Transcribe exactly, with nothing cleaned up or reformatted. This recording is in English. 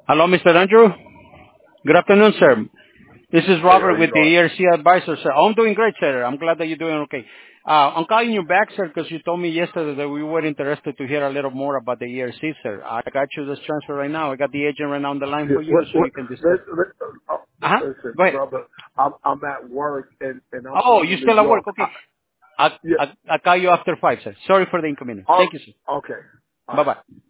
Hello, Mister Andrew. Good afternoon, sir. This is Hey, how Robert you with the doing? E R C Advisor, sir. I'm doing great, sir. I'm glad that you're doing okay. Uh, I'm calling you back, sir, because you told me yesterday that we were interested to hear a little more about the E R C, sir. I got you this transfer right now. I got the agent right now on the line Yeah, for you what, so what, you can discuss. let, let, uh, Uh-huh. listen, Go ahead. brother, I'm, I'm at work and, and I'm Oh, going you to New still at work. York. I, Okay. I'll, yeah. I'll, I'll call you after five, sir. Sorry for the inconvenience. Oh, Thank you, sir. okay. All right. Bye-bye.